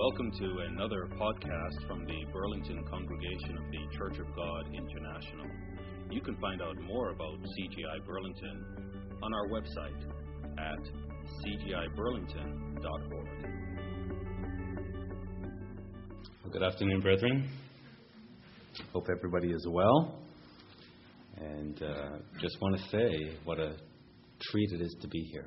Welcome to another podcast from the Burlington Congregation of the Church of God International. You can find out more about CGI Burlington on our website at cgiburlington.org. Well, good afternoon, brethren. Hope everybody is well. And just want to say what a treat it is to be here.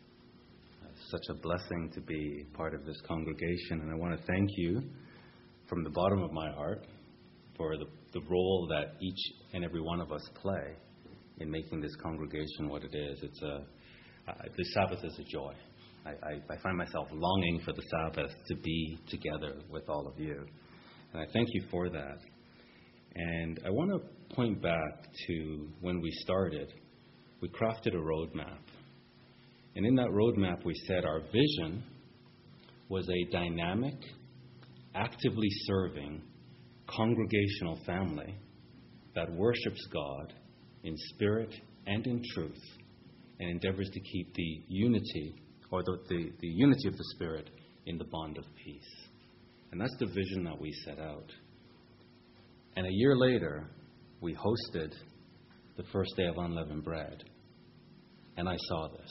Such a blessing to be part of this congregation, and I want to thank you from the bottom of my heart for the role that each and every one of us play in making this congregation what it is. The Sabbath is a joy. I find myself longing for the Sabbath to be together with all of you, and I thank you for that. And I want to point back to when we started. We crafted a roadmap. And in that roadmap, we said our vision was a dynamic, actively serving, congregational family that worships God in spirit and in truth and endeavors to keep the unity, or the unity of the Spirit in the bond of peace. And that's the vision that we set out. And a year later, we hosted the first day of Unleavened Bread. And I saw this.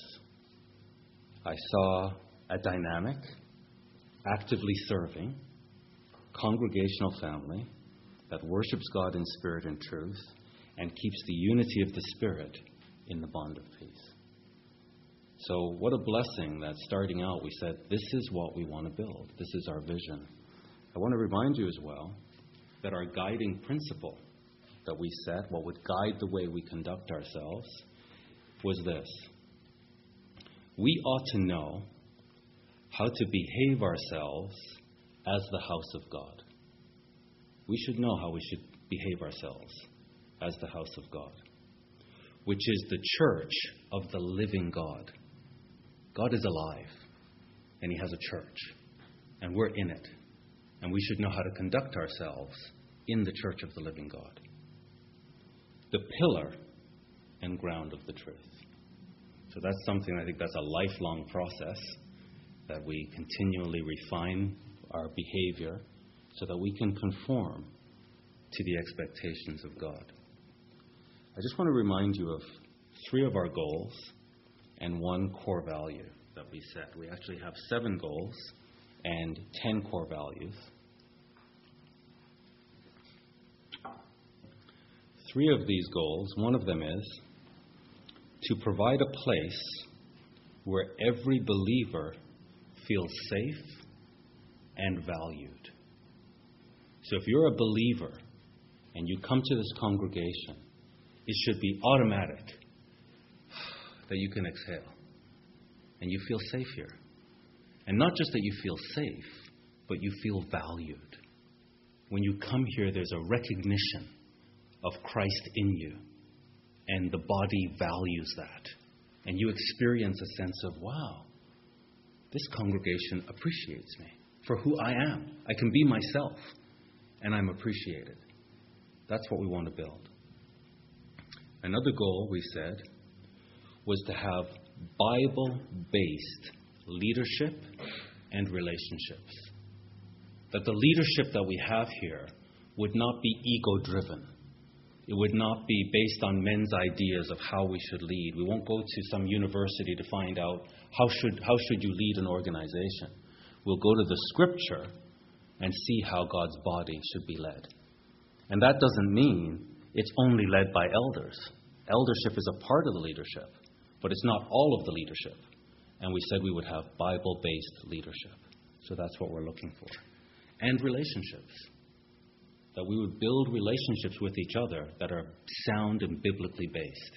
I saw a dynamic, actively serving, congregational family that worships God in spirit and truth and keeps the unity of the Spirit in the bond of peace. So what a blessing that starting out we said, this is what we want to build. This is our vision. I want to remind you as well that our guiding principle that we set, what would guide the way we conduct ourselves, was this. We ought to know how to behave ourselves as the house of God. We should know how we should behave ourselves as the house of God, which is the church of the living God. God is alive, and He has a church, and we're in it, and we should know how to conduct ourselves in the church of the living God, the pillar and ground of the truth. So that's something, I think that's a lifelong process, that we continually refine our behavior so that we can conform to the expectations of God. I just want to remind you of 3 of our goals and 1 core value that we set. We actually have 7 goals and 10 core values. 3 of these goals, one of them is to provide a place where every believer feels safe and valued. So if you're a believer and you come to this congregation, it should be automatic that you can exhale and you feel safe here. And not just that you feel safe, but you feel valued. When you come here, there's a recognition of Christ in you. And the body values that. And you experience a sense of, wow, this congregation appreciates me for who I am. I can be myself, and I'm appreciated. That's what we want to build. Another goal, we said, was to have Bible-based leadership and relationships. That the leadership that we have here would not be ego-driven. It would not be based on men's ideas of how we should lead. We won't go to some university to find out how should you lead an organization. We'll go to the Scripture and see how God's body should be led. And that doesn't mean it's only led by elders. Eldership is a part of the leadership, but it's not all of the leadership. And we said we would have Bible-based leadership. So that's what we're looking for. And relationships. That we would build relationships with each other that are sound and biblically based.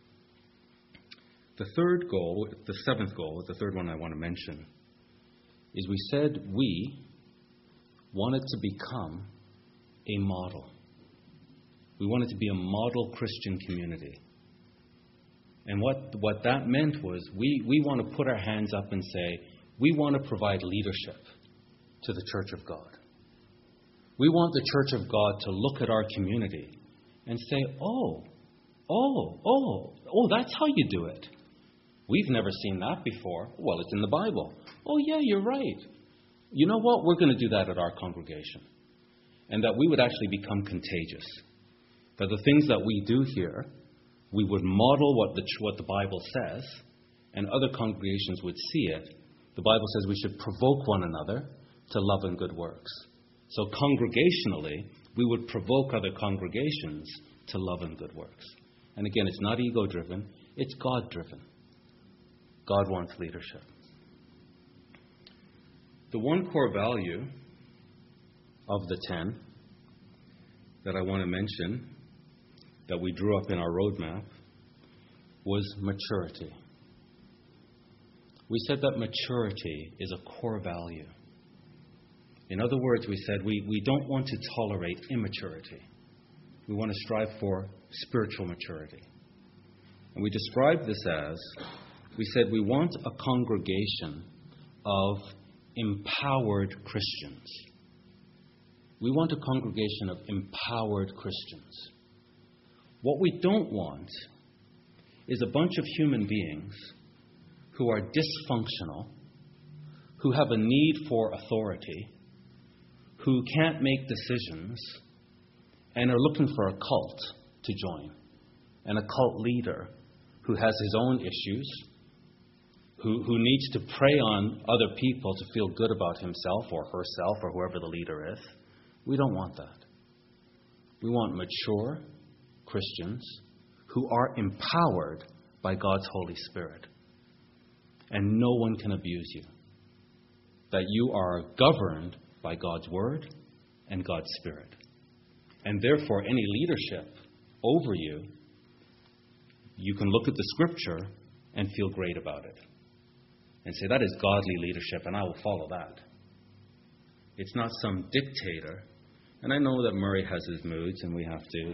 The 7th goal, the third one I want to mention, is we said we wanted to become a model. We wanted to be a model Christian community. And what that meant was we want to put our hands up and say, we want to provide leadership to the Church of God. We want the Church of God to look at our community and say, oh, that's how you do it. We've never seen that before. Well, it's in the Bible. Oh, yeah, you're right. you know what, we're going to do that at our congregation. And that we would actually become contagious. That the things that we do here, we would model what the Bible says, and other congregations would see it. The Bible says we should provoke one another to love and good works. So congregationally, we would provoke other congregations to love and good works. And again, it's not ego-driven, it's God-driven. God wants leadership. The one core value of the 10 that I want to mention, that we drew up in our roadmap, was maturity. We said that maturity is a core value. In other words, we said we don't want to tolerate immaturity. We want to strive for spiritual maturity. And we described this as, we said we want a congregation of empowered Christians. We want a congregation of empowered Christians. What we don't want is a bunch of human beings who are dysfunctional, who have a need for authority, who can't make decisions, and are looking for a cult to join, and a cult leader who has his own issues, who needs to prey on other people to feel good about himself or herself or whoever the leader is. We don't want that. We want mature Christians who are empowered by God's Holy Spirit. And no one can abuse you. That you are governed by God's Word and God's Spirit. And therefore, any leadership over you, you can look at the Scripture and feel great about it. And say, that is godly leadership, and I will follow that. It's not some dictator. And I know that Murray has his moods, and we have to.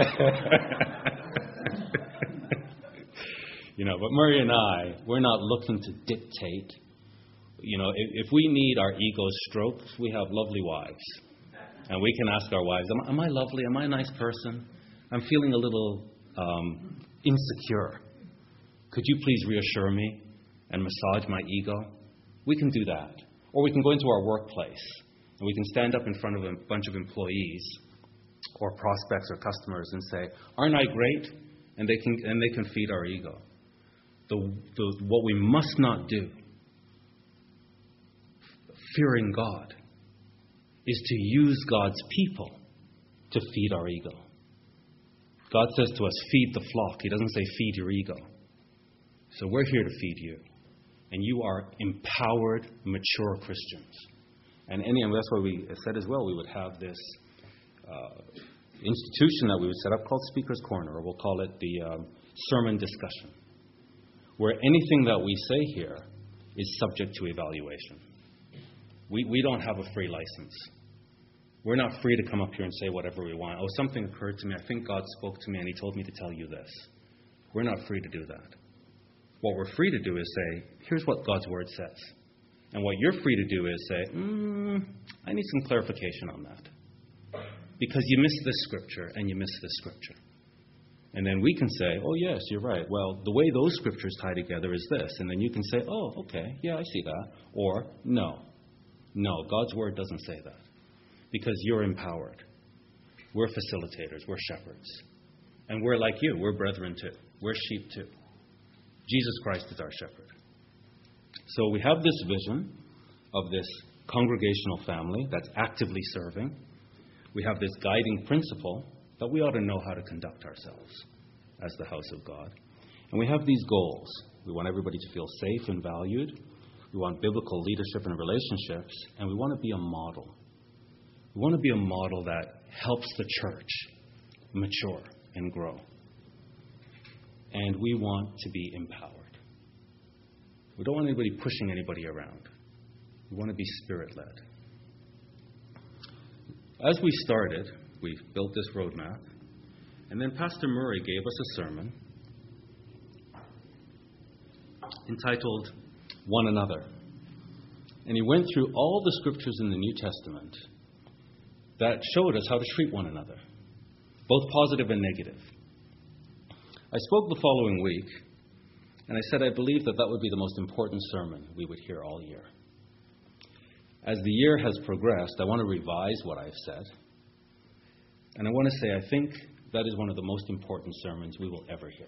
But Murray and I, we're not looking to dictate. If we need our egos stroked, we have lovely wives. And we can ask our wives, am I lovely? Am I a nice person? I'm feeling a little insecure. Could you please reassure me and massage my ego? We can do that. Or we can go into our workplace and we can stand up in front of a bunch of employees or prospects or customers and say, aren't I great? And they can feed our ego. What we must not do, fearing God, is to use God's people to feed our ego. God says to us, feed the flock. He doesn't say feed your ego. So we're here to feed you. And you are empowered, mature Christians. And that's why we said as well, we would have this institution that we would set up called Speaker's Corner, or we'll call it the sermon discussion, where anything that we say here is subject to evaluation. We don't have a free license. We're not free to come up here and say whatever we want. Oh, something occurred to me. I think God spoke to me and He told me to tell you this. We're not free to do that. What we're free to do is say, here's what God's Word says. And what you're free to do is say, I need some clarification on that. Because you missed this scripture and you missed this scripture. And then we can say, oh, yes, you're right. Well, the way those scriptures tie together is this. And then you can say, oh, okay, yeah, I see that. Or, no, God's Word doesn't say that. Because you're empowered. We're facilitators. We're shepherds. And we're like you. We're brethren too. We're sheep too. Jesus Christ is our shepherd. So we have this vision of this congregational family that's actively serving. We have this guiding principle that we ought to know how to conduct ourselves as the house of God. And we have these goals. We want everybody to feel safe and valued. We want biblical leadership and relationships. And we want to be a model. We want to be a model that helps the church mature and grow. And we want to be empowered. We don't want anybody pushing anybody around. We want to be Spirit-led. As we started, we built this roadmap, and then Pastor Murray gave us a sermon entitled One Another. And he went through all the scriptures in the New Testament that showed us how to treat one another, both positive and negative. I spoke the following week, and I said I believe that would be the most important sermon we would hear all year. as the year has progressed, I want to revise what I've said. And I want to say I think that is one of the most important sermons we will ever hear.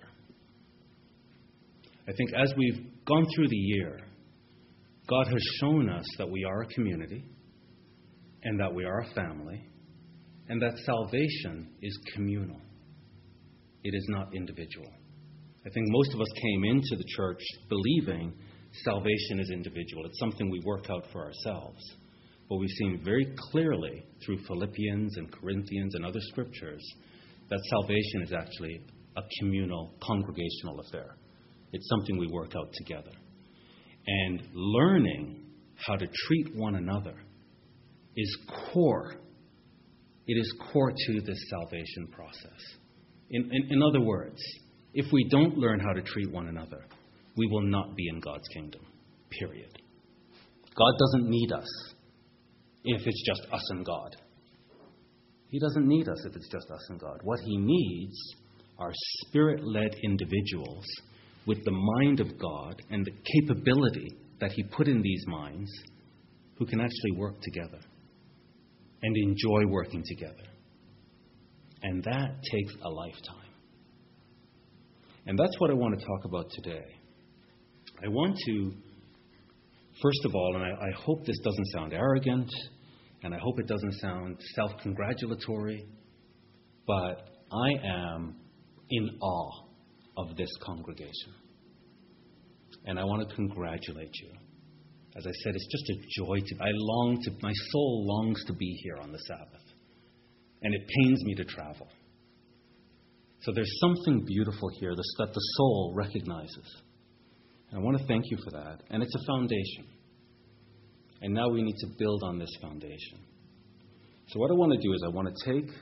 I think as we've gone through the year, God has shown us that we are a community and that we are a family and that salvation is communal. It is not individual. I think most of us came into the church believing salvation is individual. It's something we work out for ourselves. But we've seen very clearly through Philippians and Corinthians and other scriptures that salvation is actually a communal, congregational affair. It's something we work out together. And learning how to treat one another is core. It is core to this salvation process. In other words, if we don't learn how to treat one another, we will not be in God's kingdom, period. God doesn't need us if it's just us and God. He doesn't need us if it's just us and God. What He needs are Spirit-led individuals with the mind of God and the capability that He put in these minds who can actually work together and enjoy working together. And that takes a lifetime. And that's what I want to talk about today. I want to, first of all, and I hope this doesn't sound arrogant, and I hope it doesn't sound self-congratulatory, but I am in awe of this congregation. And I want to congratulate you. As I said, it's just a joy my soul longs to be here on the Sabbath. And it pains me to travel. So there's something beautiful here that the soul recognizes. And I want to thank you for that. And it's a foundation. And now we need to build on this foundation. So what I want to do is I want to take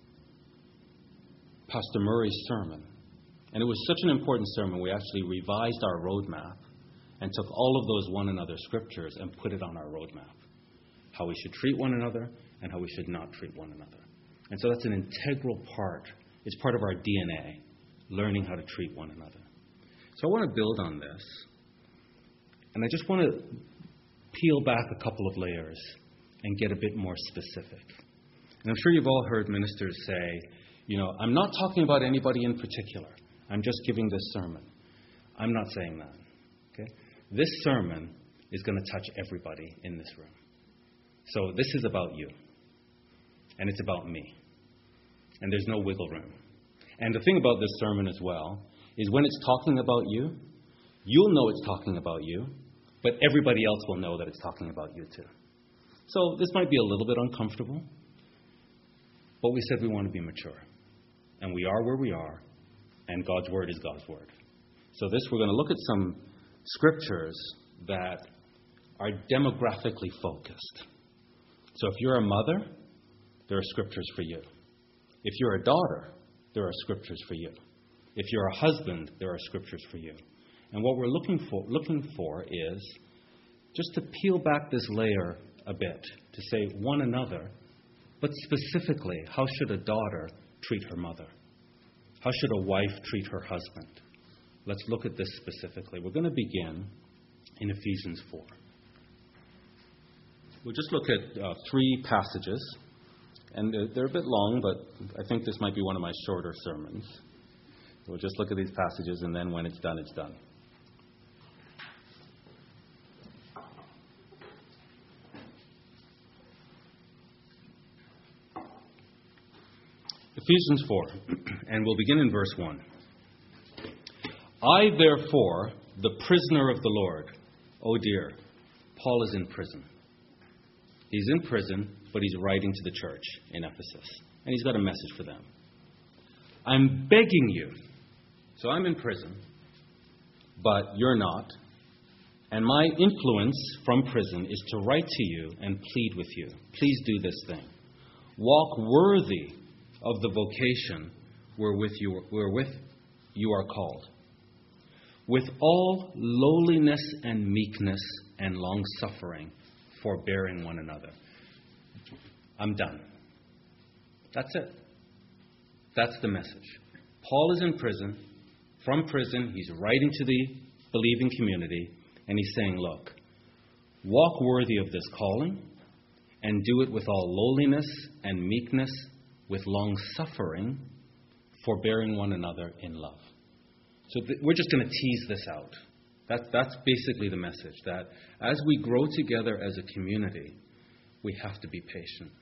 Pastor Murray's sermon. And it was such an important sermon, we actually revised our roadmap and took all of those one another scriptures and put it on our roadmap. How we should treat one another and how we should not treat one another. And so that's an integral part. It's part of our DNA, learning how to treat one another. So I want to build on this. And I just want to peel back a couple of layers and get a bit more specific. And I'm sure you've all heard ministers say, I'm not talking about anybody in particular. I'm just giving this sermon. I'm not saying that. Okay? This sermon is going to touch everybody in this room. So this is about you. And it's about me. And there's no wiggle room. And the thing about this sermon as well is when it's talking about you, you'll know it's talking about you, but everybody else will know that it's talking about you too. So this might be a little bit uncomfortable, but we said we want to be mature. And we are where we are, and God's word is God's word. So we're going to look at some scriptures that are demographically focused. So if you're a mother, there are scriptures for you. If you're a daughter, there are scriptures for you. If you're a husband, there are scriptures for you. And what we're looking for is just to peel back this layer a bit, to say one another, but specifically, how should a daughter treat her mother? How should a wife treat her husband? Let's look at this specifically. We're going to begin in Ephesians 4. We'll just look at 3 passages. And they're a bit long, but I think this might be one of my shorter sermons. We'll just look at these passages, and then when it's done, it's done. Ephesians 4, and we'll begin in verse 1. I, therefore, the prisoner of the Lord. Oh dear, Paul is in prison. He's in prison, but he's writing to the church in Ephesus. And he's got a message for them. I'm begging you. So I'm in prison, but you're not. And my influence from prison is to write to you and plead with you. Please do this thing. Walk worthy of the vocation wherewith you are called. With all lowliness and meekness and long-suffering, forbearing one another. I'm done. That's it. That's the message. Paul is in prison. From prison, he's writing to the believing community, and he's saying, look, Walk worthy of this calling, and do it with all lowliness and meekness, with long-suffering, forbearing one another in love. So we're just going to tease this out. That's basically the message, that as we grow together as a community, we have to be patient.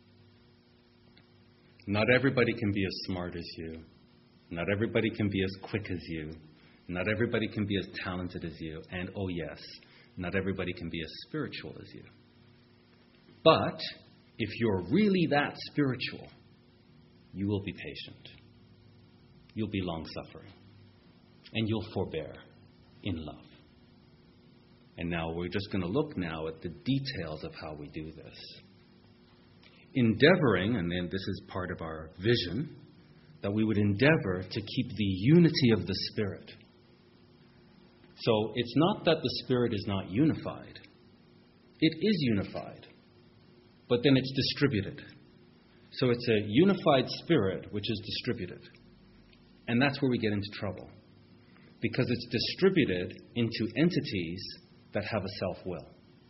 Not everybody can be as smart as you. Not everybody can be as quick as you. Not everybody can be as talented as you. And oh yes, not everybody can be as spiritual as you. But if you're really that spiritual, you will be patient. You'll be long-suffering. And you'll forbear in love. And now we're just going to look now at the details of how we do this. Endeavoring, and then this is part of our vision, that we would endeavor to keep the unity of the Spirit. So it's not that the Spirit is not unified. It is unified, but then it's distributed. So it's a unified Spirit which is distributed. And that's where we get into trouble. Because it's distributed into entities that have a self-will.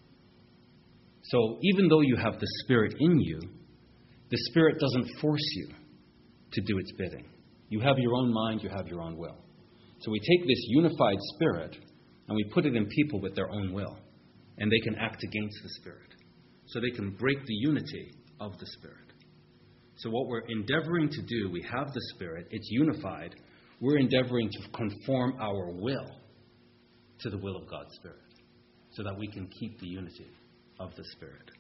So even though you have the Spirit in you, the Spirit doesn't force you to do its bidding. You have your own mind, you have your own will. So we take this unified Spirit and we put it in people with their own will. And they can act against the Spirit. So they can break the unity of the Spirit. So what we're endeavoring to do, we have the Spirit, it's unified. We're endeavoring to conform our will to the will of God's Spirit so that we can keep the unity of the Spirit.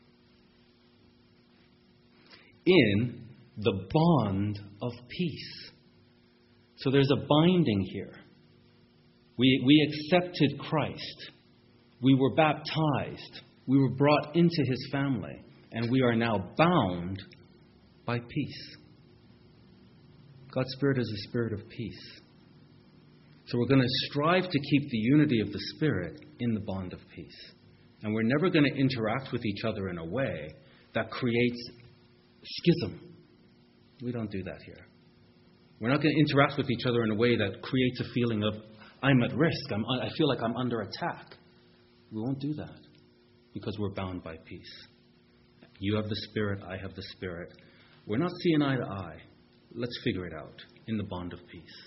In the bond of peace. So there's a binding here. We accepted Christ. We were baptized. We were brought into His family. And we are now bound by peace. God's Spirit is a spirit of peace. So we're going to strive to keep the unity of the Spirit in the bond of peace. And we're never going to interact with each other in a way that creates schism. We don't do that here. We're not going to interact with each other in a way that creates a feeling of, I'm at risk, I feel like I'm under attack. We won't do that because we're bound by peace. You have the Spirit, I have the Spirit. We're not seeing eye to eye. Let's figure it out in the bond of peace.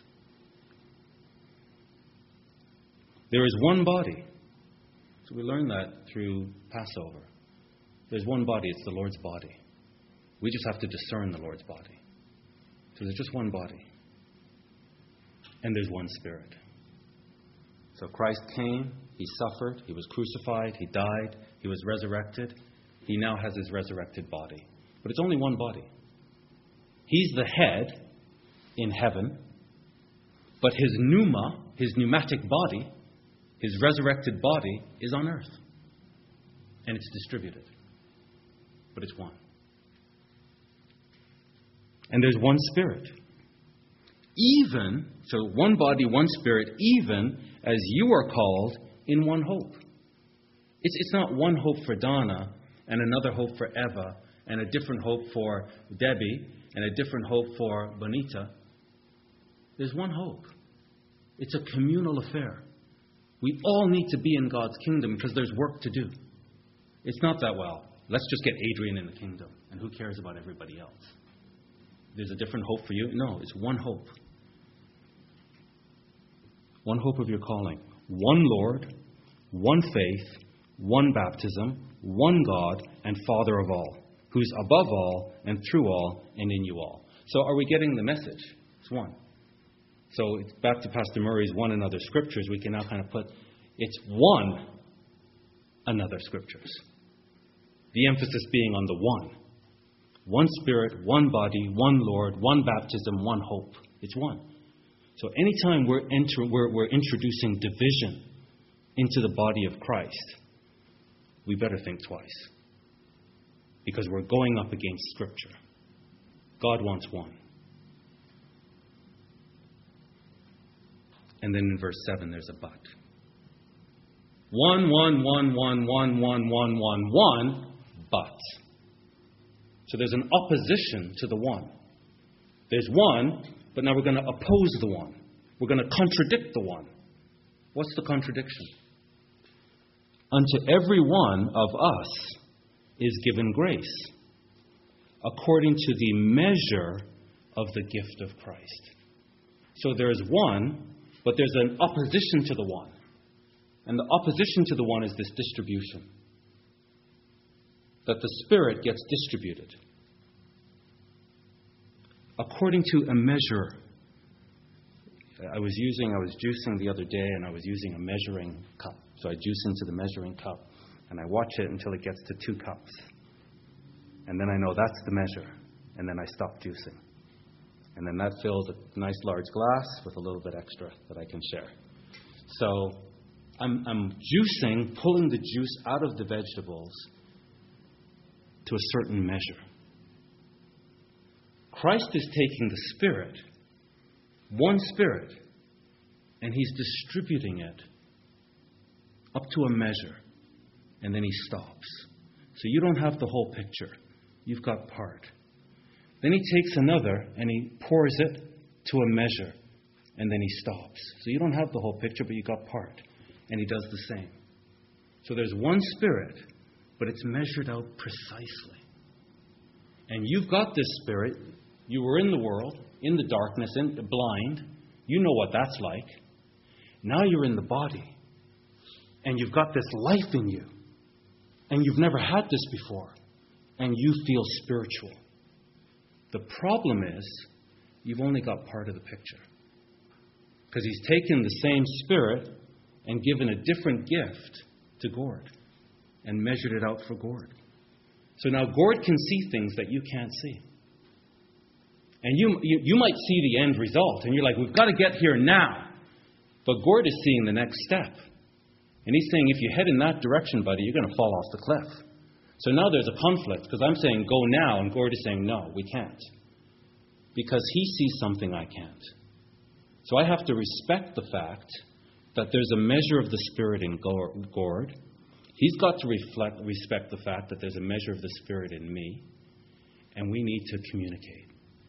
There is one body. So we learned that through Passover. There's one body. It's the Lord's body. We just have to discern the Lord's body. So there's just one body. And there's one Spirit. So Christ came. He suffered. He was crucified. He died. He was resurrected. He now has His resurrected body. But it's only one body. He's the head in heaven, but His pneuma, His pneumatic body, His resurrected body, is on earth. And it's distributed. But it's one. And there's one Spirit. So one body, one Spirit, even as you are called in one hope. It's not one hope for Donna and another hope for Eva and a different hope for Debbie and a different hope for Bonita. There's one hope. It's a communal affair. We all need to be in God's kingdom because there's work to do. It's not that, well, let's just get Adrian in the kingdom and who cares about everybody else? There's a different hope for you? No, it's one hope. One hope of your calling. One Lord, one faith, one baptism, one God and Father of all, who's above all and through all and in you all. So are we getting the message? It's one. So it's back to Pastor Murray's one another scriptures. We can now kind of put, it's one another scriptures. The emphasis being on the one. One Spirit, one body, one Lord, one baptism, one hope. It's one. So anytime we're introducing division into the body of Christ, we better think twice. Because we're going up against Scripture. God wants one. And then in verse 7, there's a but. One, but. So there's an opposition to the one. There's one, but now we're going to oppose the one. We're going to contradict the one. What's the contradiction? unto every one of us is given grace, according to the measure of the gift of Christ. So there's one, but there's an opposition to the one. And the opposition to the one is this distribution. That the Spirit gets distributed according to a measure. I was juicing the other day, and I was using a measuring cup. So I juice into the measuring cup, and I watch it until it gets to 2 cups. And then I know that's the measure, and then I stop juicing. And then that fills a nice large glass with a little bit extra that I can share. So I'm juicing, pulling the juice out of the vegetables to a certain measure. Christ is taking the Spirit, one Spirit, and He's distributing it up to a measure, and then He stops. So you don't have the whole picture. You've got part. Then He takes another, and He pours it to a measure, and then He stops. So you don't have the whole picture, but you got part. And He does the same. So there's one Spirit, but it's measured out precisely. And you've got this Spirit. You were in the world, in the darkness, blind. You know what that's like. Now you're in the body. And you've got this life in you. And you've never had this before. And you feel spiritual. The problem is, you've only got part of the picture. Because He's taken the same Spirit and given a different gift to Gord. And measured it out for Gord. So now Gord can see things that you can't see. And you might see the end result, and you're like, we've got to get here now. But Gord is seeing the next step. And He's saying, if you head in that direction, buddy, you're going to fall off the cliff. So now there's a conflict, because I'm saying, go now, and Gord is saying, no, we can't. Because He sees something I can't. So I have to respect the fact that there's a measure of the Spirit in Gord. He's got to respect the fact that there's a measure of the Spirit in me. And we need to communicate.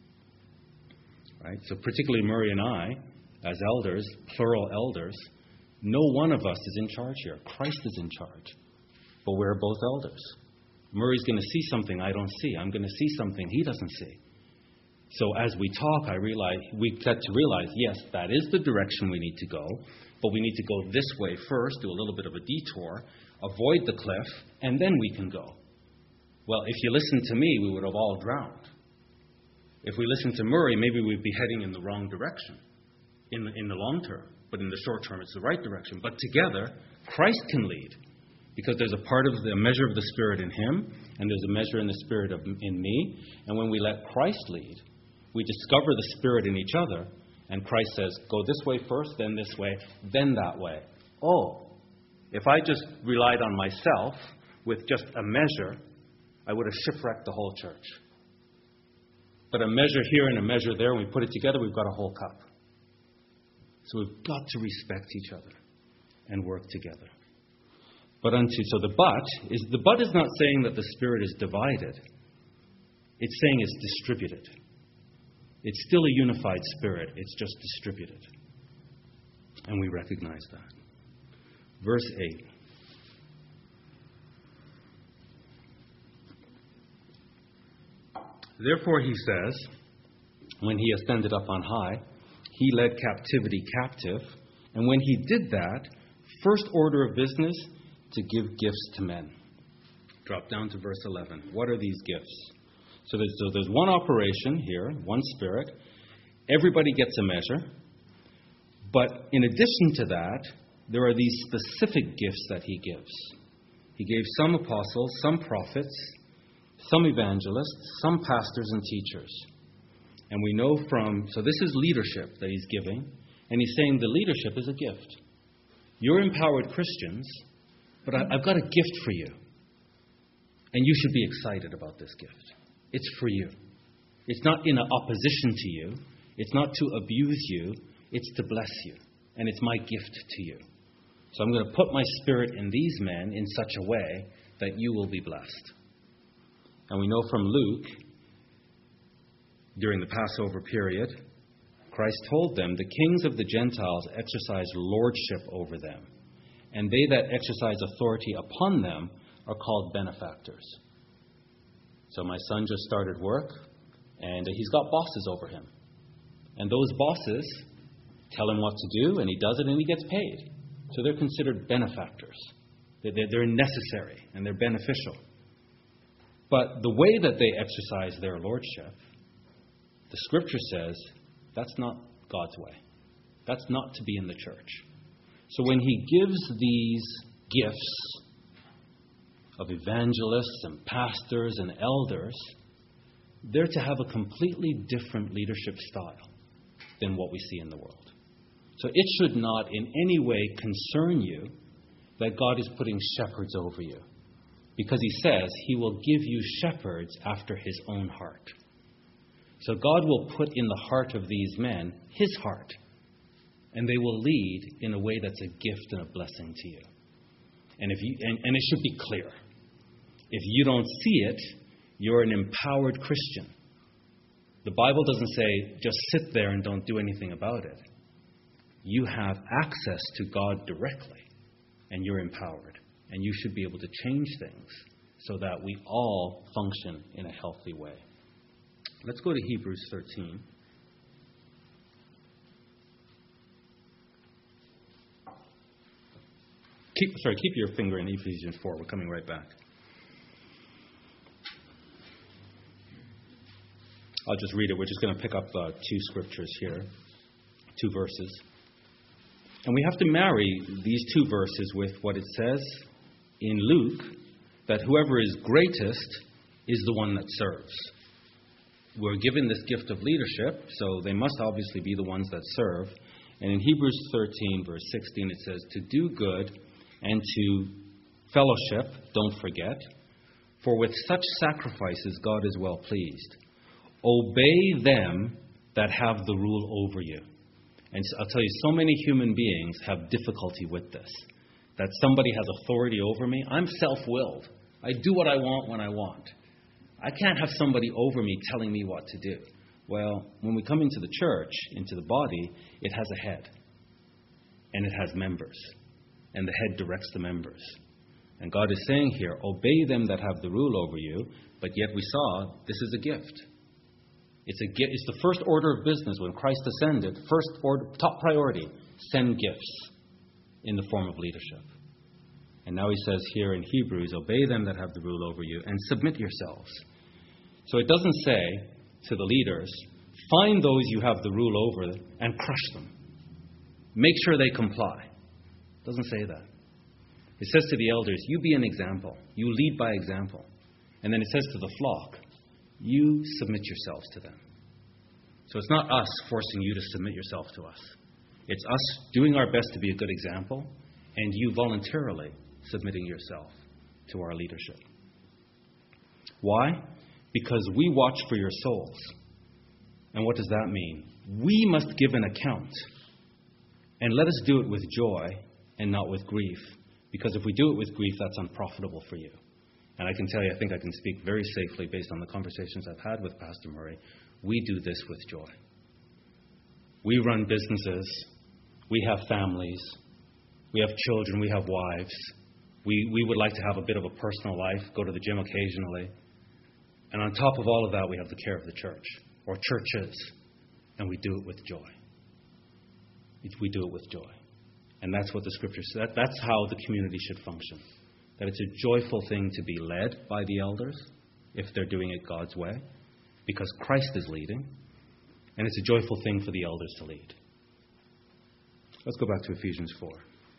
Right? So particularly Murray and I, as elders, plural elders, no one of us is in charge here. Christ is in charge. But we're both elders. Murray's going to see something I don't see. I'm going to see something he doesn't see. So as we talk, we get to realize, yes, that is the direction we need to go, but we need to go this way first, do a little bit of a detour, avoid the cliff, and then we can go. Well, if you listened to me, we would have all drowned. If we listened to Murray, maybe we'd be heading in the wrong direction in the long term. But in the short term, it's the right direction. But together, Christ can lead. Because there's a part of the measure of the Spirit in Him, and there's a measure in the Spirit in me. And when we let Christ lead, we discover the Spirit in each other. And Christ says, go this way first, then this way, then that way. Oh, if I just relied on myself with just a measure, I would have shipwrecked the whole church. But a measure here and a measure there, when we put it together, we've got a whole cup. So we've got to respect each other and work together. So the but is not saying that the Spirit is divided. It's saying it's distributed. It's still a unified Spirit. It's just distributed. And we recognize that. Verse 8. Therefore, he says, when He ascended up on high, He led captivity captive. And when He did that, first order of business, to give gifts to men. Drop down to verse 11. What are these gifts? So there's one operation here, one Spirit. Everybody gets a measure. But in addition to that, there are these specific gifts that He gives. He gave some apostles, some prophets, some evangelists, some pastors and teachers. And we know so this is leadership that He's giving. And He's saying the leadership is a gift. You're empowered Christians, but I've got a gift for you. And you should be excited about this gift. It's for you. It's not in opposition to you. It's not to abuse you. It's to bless you. And it's my gift to you. So I'm going to put my Spirit in these men in such a way that you will be blessed. And we know from Luke, during the Passover period, Christ told them, the kings of the Gentiles exercise lordship over them. and they that exercise authority upon them are called benefactors. So my son just started work, and he's got bosses over him. And those bosses tell him what to do, and he does it, and he gets paid. So they're considered benefactors. They're necessary, and they're beneficial. But the way that they exercise their lordship, the Scripture says, that's not God's way. That's not to be in the church. So when he gives these gifts of evangelists and pastors and elders, they're to have a completely different leadership style than what we see in the world. So it should not in any way concern you that God is putting shepherds over you, because he says he will give you shepherds after his own heart. So God will put in the heart of these men his heart, and they will lead in a way that's a gift and a blessing to you. And it should be clear. If you don't see it, you're an empowered Christian. The Bible doesn't say just sit there and don't do anything about it. You have access to God directly, and you're empowered. And you should be able to change things so that we all function in a healthy way. Let's go to Hebrews 13. Keep your finger in Ephesians 4. We're coming right back. I'll just read it. We're just going to pick up two scriptures here, two verses. And we have to marry these two verses with what it says in Luke, that whoever is greatest is the one that serves. We're given this gift of leadership, so they must obviously be the ones that serve. And in Hebrews 13, verse 16, it says, to do good and to fellowship, don't forget, for with such sacrifices God is well pleased. Obey them that have the rule over you. And I'll tell you, so many human beings have difficulty with this, that somebody has authority over me. I'm self-willed. I do what I want when I want. I can't have somebody over me telling me what to do. Well, when we come into the church, into the body, it has a head. And it has members. And the head directs the members. And God is saying here, obey them that have the rule over you, but yet we saw this is a gift. It's the first order of business when Christ ascended. First order, top priority, send gifts in the form of leadership. And now he says here in Hebrews, obey them that have the rule over you and submit yourselves. So it doesn't say to the leaders, find those you have the rule over and crush them. Make sure they comply. It doesn't say that. It says to the elders, you be an example. You lead by example. And then it says to the flock, you submit yourselves to them. So it's not us forcing you to submit yourself to us. It's us doing our best to be a good example, and you voluntarily submitting yourself to our leadership. Why? Because we watch for your souls. And what does that mean? We must give an account. And let us do it with joy and not with grief. Because if we do it with grief, that's unprofitable for you. And I can tell you, I think I can speak very safely based on the conversations I've had with Pastor Murray. We do this with joy. We run businesses. We have families. We have children. We have wives. We would like to have a bit of a personal life, go to the gym occasionally. And on top of all of that, we have the care of the church, or churches. And we do it with joy. We do it with joy. And that's what the Scripture says. That's how the community should function. That it's a joyful thing to be led by the elders, if they're doing it God's way, because Christ is leading. And it's a joyful thing for the elders to lead. Let's go back to Ephesians 4.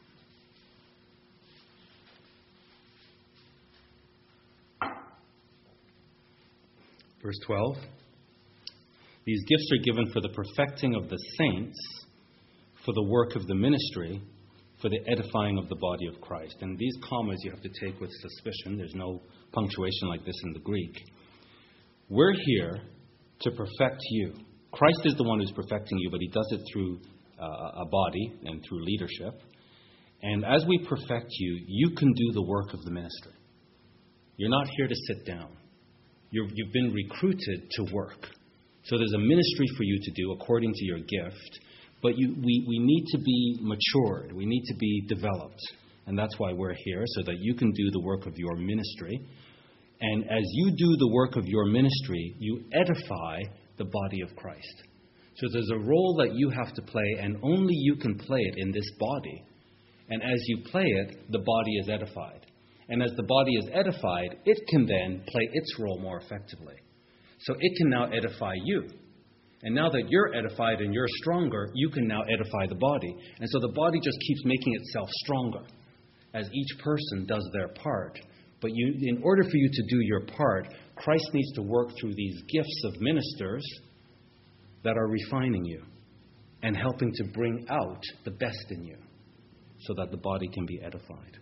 Verse 12. These gifts are given for the perfecting of the saints, for the work of the ministry, for the edifying of the body of Christ. And these commas you have to take with suspicion. There's no punctuation like this in the Greek. We're here to perfect you. Christ is the one who's perfecting you, but he does it through a body and through leadership. And as we perfect you, you can do the work of the ministry. You're not here to sit down. You've been recruited to work. So there's a ministry for you to do according to your gift. But we need to be matured. We need to be developed. And that's why we're here, so that you can do the work of your ministry. And as you do the work of your ministry, you edify the body of Christ. So there's a role that you have to play, and only you can play it in this body. And as you play it, the body is edified. And as the body is edified, it can then play its role more effectively. So it can now edify you. And now that you're edified and you're stronger, you can now edify the body. And so the body just keeps making itself stronger as each person does their part. But in order for you to do your part, Christ needs to work through these gifts of ministers that are refining you and helping to bring out the best in you so that the body can be edified.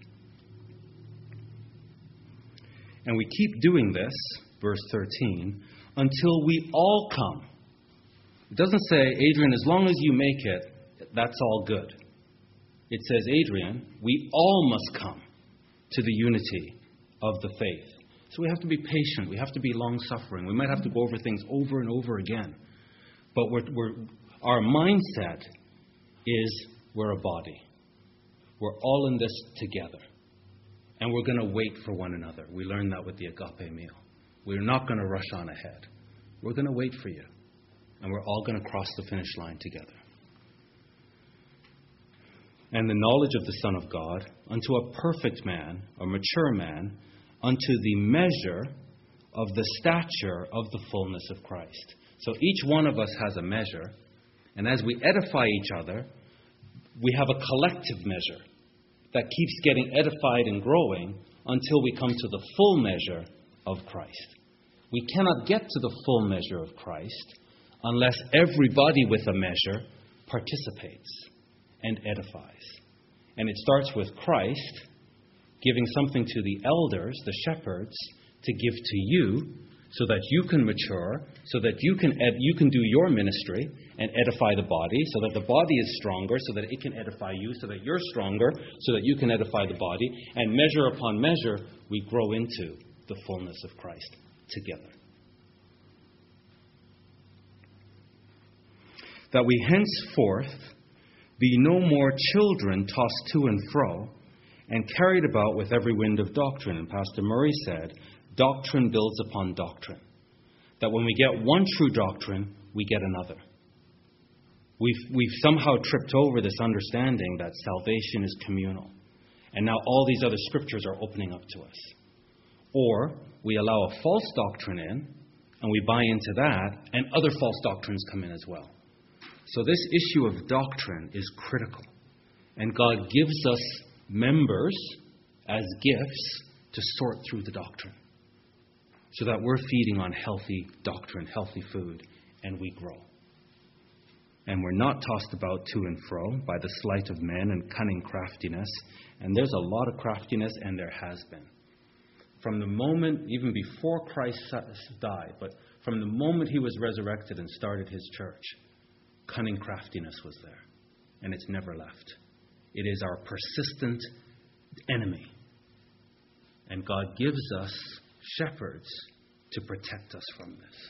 And we keep doing this, verse 13, until we all come. It doesn't say, Adrian, as long as you make it, that's all good. It says, Adrian, we all must come to the unity of the faith. So we have to be patient. We have to be long-suffering. We might have to go over things over and over again. But our mindset is we're a body. We're all in this together. And we're going to wait for one another. We learned that with the agape meal. We're not going to rush on ahead. We're going to wait for you. And we're all going to cross the finish line together. And the knowledge of the Son of God, unto a perfect man, a mature man, unto the measure of the stature of the fullness of Christ. So each one of us has a measure. And as we edify each other, we have a collective measure that keeps getting edified and growing until we come to the full measure of Christ. We cannot get to the full measure of Christ unless everybody with a measure participates and edifies. And it starts with Christ giving something to the elders, the shepherds, to give to you so that you can mature, so that you can do your ministry and edify the body, so that the body is stronger, so that it can edify you, so that you're stronger, so that you can edify the body. And measure upon measure, we grow into the fullness of Christ together. That we henceforth be no more children tossed to and fro and carried about with every wind of doctrine. And Pastor Murray said, doctrine builds upon doctrine. That when we get one true doctrine, we get another. We've somehow tripped over this understanding that salvation is communal. And now all these other scriptures are opening up to us. Or we allow a false doctrine in, and we buy into that, and other false doctrines come in as well. So this issue of doctrine is critical. And God gives us members as gifts to sort through the doctrine, so that we're feeding on healthy doctrine, healthy food, and we grow. And we're not tossed about to and fro by the sleight of men and cunning craftiness. And there's a lot of craftiness, and there has been. From the moment, even before Christ died, but from the moment he was resurrected and started his church, cunning craftiness was there. And it's never left. It is our persistent enemy. And God gives us shepherds to protect us from this.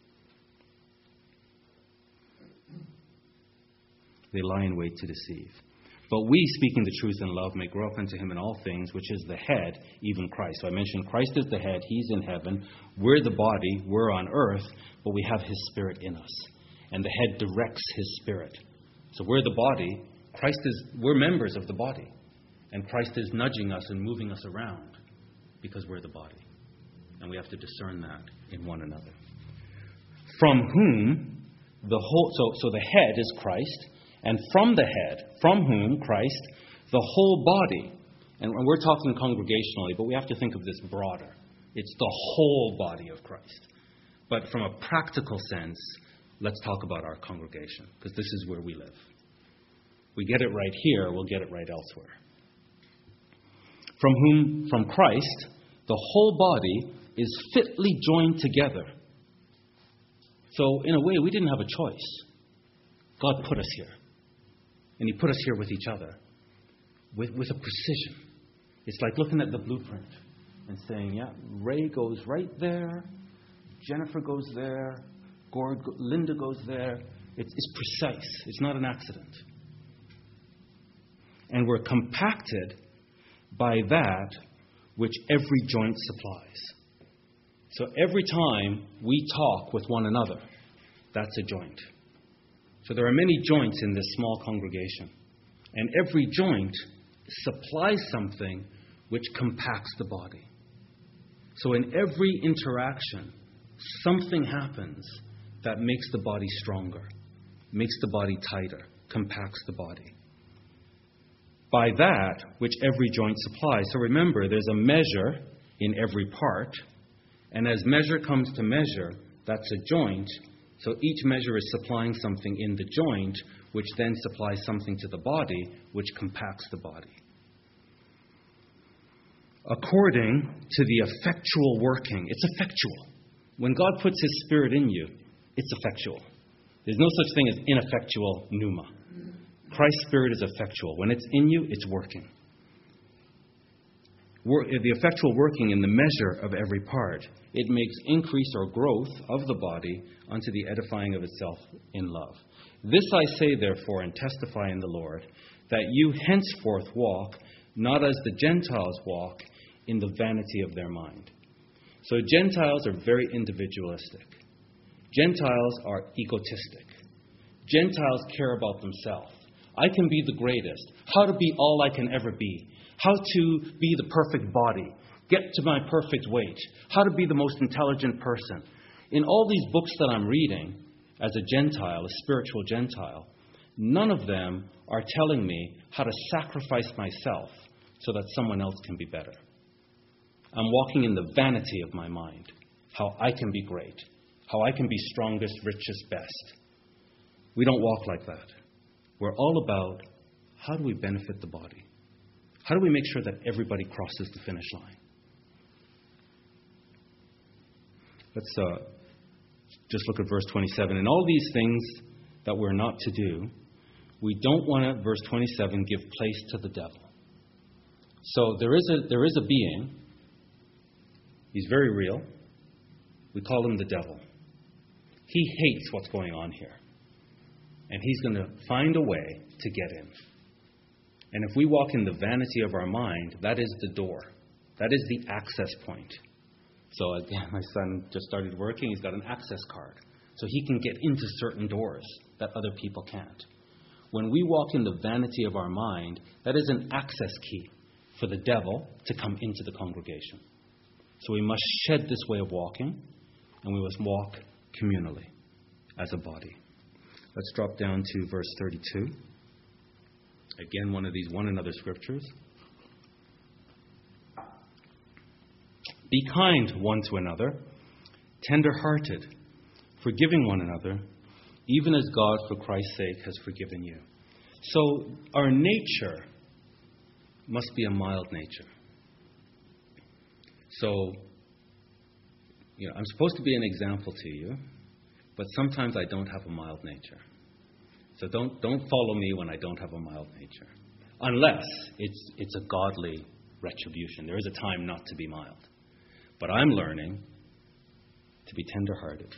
They lie in wait to deceive. But we, speaking the truth in love, may grow up into him in all things, which is the head, even Christ. So I mentioned Christ is the head, he's in heaven. We're the body, we're on earth, but we have his Spirit in us. And the head directs his Spirit. So we're the body, we're members of the body. And Christ is nudging us and moving us around because we're the body. And we have to discern that in one another. From whom so the head is Christ, and from the head, from whom, Christ, the whole body, and we're talking congregationally, but we have to think of this broader. It's the whole body of Christ. But from a practical sense, let's talk about our congregation, because this is where we live. We get it right here, we'll get it right elsewhere. From Christ, the whole body is fitly joined together. So, in a way, we didn't have a choice. God put us here. And he put us here with each other. With a precision. It's like looking at the blueprint and saying, yeah, Ray goes right there. Jennifer goes there. Linda goes there. It's precise. It's not an accident. And we're compacted by that which every joint supplies. So every time we talk with one another, that's a joint. So there are many joints in this small congregation. And every joint supplies something which compacts the body. So in every interaction, something happens that makes the body stronger, makes the body tighter, compacts the body. By that which every joint supplies. So remember, there's a measure in every part, and as measure comes to measure, that's a joint. So each measure is supplying something in the joint, which then supplies something to the body, which compacts the body. According to the effectual working. It's effectual. When God puts His Spirit in you, it's effectual. There's no such thing as ineffectual pneuma. Christ's Spirit is effectual. When it's in you, it's working. The effectual working in the measure of every part, it makes increase or growth of the body unto the edifying of itself in love. This I say, therefore, and testify in the Lord, that you henceforth walk not as the Gentiles walk, in the vanity of their mind. So Gentiles are very individualistic. Gentiles are egotistic. Gentiles care about themselves. I can be the greatest. How to be all I can ever be. How to be the perfect body. Get to my perfect weight. How to be the most intelligent person. In all these books that I'm reading, as a Gentile, a spiritual Gentile, none of them are telling me how to sacrifice myself so that someone else can be better. I'm walking in the vanity of my mind, how I can be great, how I can be strongest, richest, best. We don't walk like that. We're all about how do we benefit the body? How do we make sure that everybody crosses the finish line? Let's just look at verse 27. And all these things that we're not to do, we don't want to, verse 27, give place to the devil. So there is a being. He's very real. We call him the devil. He hates what's going on here. And he's going to find a way to get in. And if we walk in the vanity of our mind, that is the door. That is the access point. So again, my son just started working. He's got an access card. So he can get into certain doors that other people can't. When we walk in the vanity of our mind, that is an access key for the devil to come into the congregation. So we must shed this way of walking, and we must walk communally as a body. Let's drop down to verse 32. Again, one of these one another scriptures. Be kind one to another, tender-hearted, forgiving one another, even as God, for Christ's sake, has forgiven you. So our nature must be a mild nature. So, I'm supposed to be an example to you, but sometimes I don't have a mild nature. So don't follow me when I don't have a mild nature. Unless it's a godly retribution. There is a time not to be mild. But I'm learning to be tender-hearted.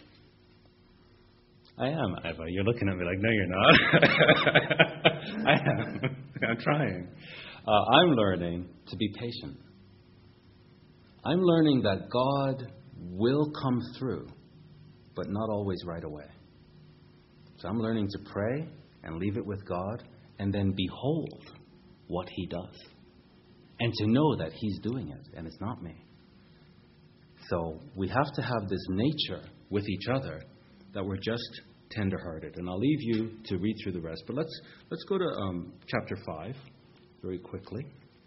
I am, Eva. You're looking at me like, no, you're not. I am. I'm trying. I'm learning to be patient. I'm learning that God will come through, but not always right away. So I'm learning to pray and leave it with God and then behold what He does. And to know that He's doing it and it's not me. So we have to have this nature with each other that we're just tender-hearted. And I'll leave you to read through the rest. But let's go to chapter 5 very quickly.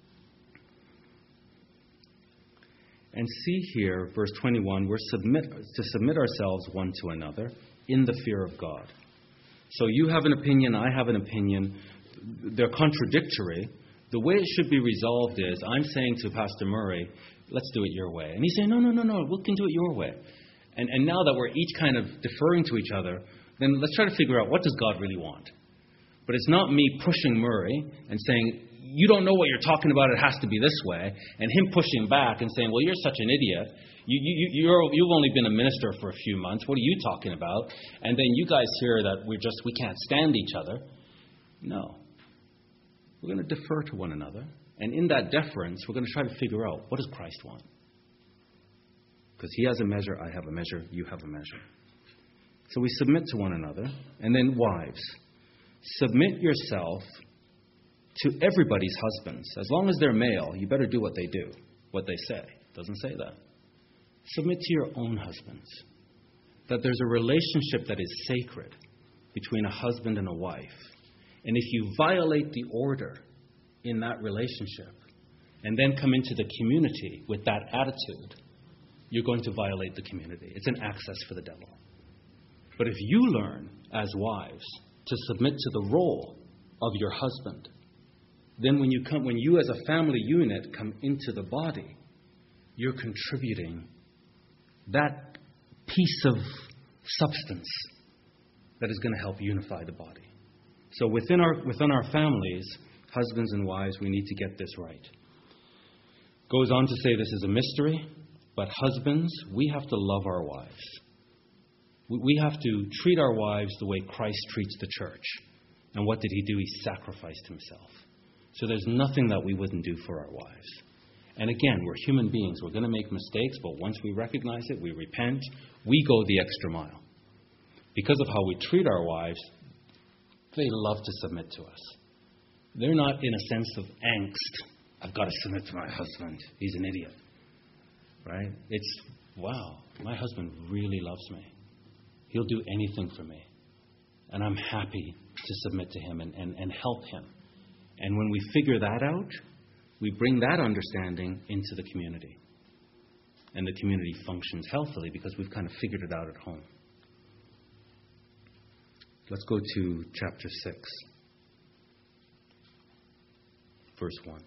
And see here, verse 21, we're to submit ourselves one to another in the fear of God. So you have an opinion, I have an opinion. They're contradictory. The way it should be resolved is, I'm saying to Pastor Murray, let's do it your way. And he's saying, no, we can do it your way. And now that we're each kind of deferring to each other, then let's try to figure out, what does God really want? But it's not me pushing Murray and saying, you don't know what you're talking about, it has to be this way, and him pushing back and saying, well, you're such an idiot. You've only been a minister for a few months. What are you talking about? And then you guys hear that we can't stand each other. No. we're going to defer to one another. And in that deference, we're going to try to figure out, what does Christ want? Because he has a measure, I have a measure, you have a measure. So we submit to one another. And then wives, submit yourself to everybody's husbands. As long as they're male, you better do what they do, what they say. It doesn't say that. Submit to your own husbands. That there's a relationship that is sacred between a husband and a wife. And if you violate the order in that relationship and then come into the community with that attitude, you're going to violate the community. It's an access for the devil. But if you learn as wives to submit to the role of your husband, then when you as a family unit come into the body, you're contributing that piece of substance that is going to help unify the body. So within our families, husbands and wives, we need to get this right. Goes on to say this is a mystery, but husbands, we have to love our wives. We have to treat our wives the way Christ treats the church. And what did he do? He sacrificed himself. So there's nothing that we wouldn't do for our wives. And again, we're human beings. We're going to make mistakes, but once we recognize it, we repent, we go the extra mile. Because of how we treat our wives, they love to submit to us. They're not in a sense of angst. I've got to submit to my husband. He's an idiot. Right? It's, wow, my husband really loves me. He'll do anything for me. And I'm happy to submit to him and help him. And when we figure that out, we bring that understanding into the community. And the community functions healthily because we've kind of figured it out at home. Let's go to chapter 6, verse 1.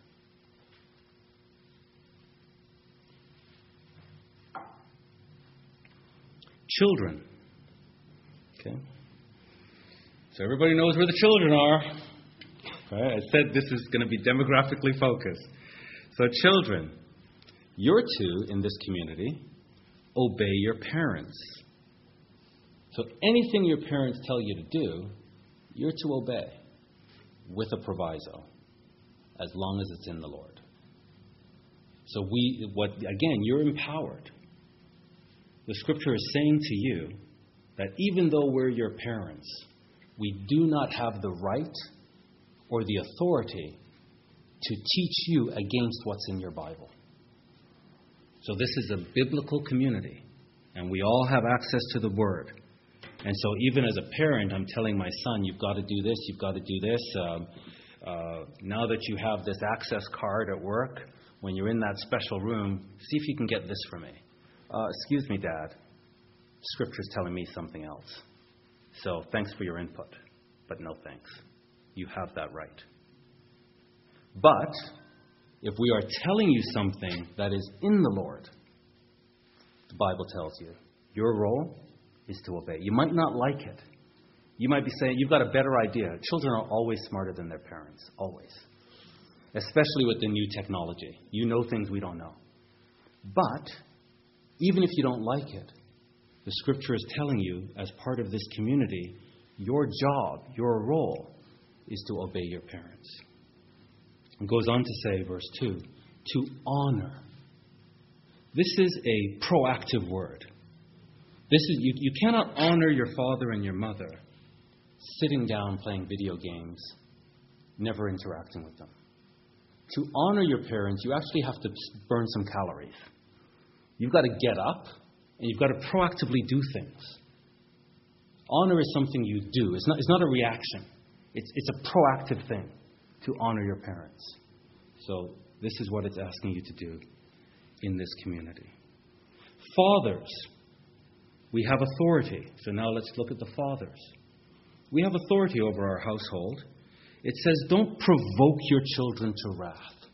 Children. Okay. So everybody knows where the children are. Right? I said this is going to be demographically focused. So children, you're to, in this community, obey your parents. So anything your parents tell you to do, you're to obey with a proviso, as long as it's in the Lord. So again, you're empowered. The scripture is saying to you that even though we're your parents, we do not have the right or the authority to teach you against what's in your Bible. So this is a biblical community, and we all have access to the Word. And so even as a parent, I'm telling my son, you've got to do this, you've got to do this. Now that you have this access card at work, when you're in that special room, see if you can get this for me. Excuse me, Dad. Scripture's telling me something else. So thanks for your input, but no thanks. You have that right. But if we are telling you something that is in the Lord, the Bible tells you, your role is to obey. You might not like it. You might be saying, you've got a better idea. Children are always smarter than their parents. Always. Especially with the new technology. You know things we don't know. But even if you don't like it, the Scripture is telling you, as part of this community, your job, your role, is to obey your parents. It goes on to say, verse 2, to honor. This is a proactive word. This is you cannot honor your father and your mother sitting down playing video games, never interacting with them. To honor your parents, you actually have to burn some calories. You've got to get up, and you've got to proactively do things. Honor is something you do. It's not a reaction. It's a proactive thing to honor your parents. So this is what it's asking you to do in this community. Fathers, we have authority. So now let's look at the fathers. We have authority over our household. It says, don't provoke your children to wrath.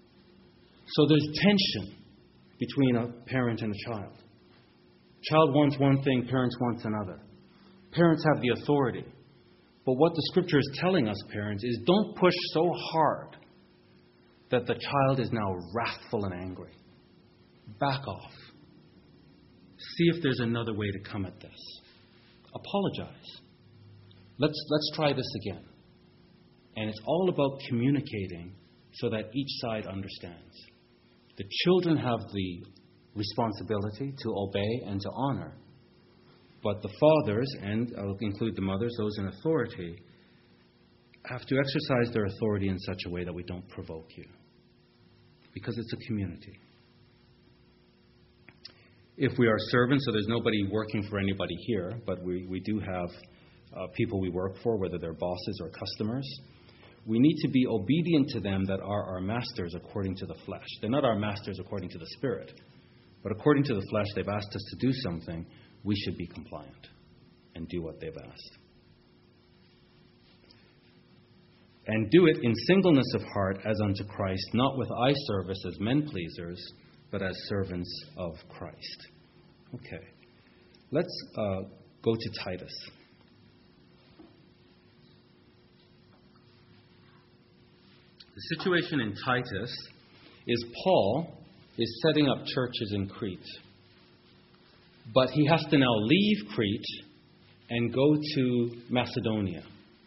So there's tension between a parent and a child. Child wants one thing, parents wants another. Parents have the authority. But what the Scripture is telling us, parents, is don't push so hard that the child is now wrathful and angry. Back off. See if there's another way to come at this. Apologize. Let's try this again. And it's all about communicating so that each side understands. The children have the responsibility to obey and to honor. But the fathers, and I'll include the mothers, those in authority, have to exercise their authority in such a way that we don't provoke you. Because it's a community. If we are servants, so there's nobody working for anybody here, but we do have people we work for, whether they're bosses or customers, we need to be obedient to them that are our masters according to the flesh. They're not our masters according to the Spirit. But according to the flesh, they've asked us to do something. We should be compliant and do what they've asked. And do it in singleness of heart as unto Christ, not with eye service as men pleasers, but as servants of Christ. Okay. Let's go to Titus. The situation in Titus is Paul is setting up churches in Crete. But he has to now leave Crete and go to Macedonia.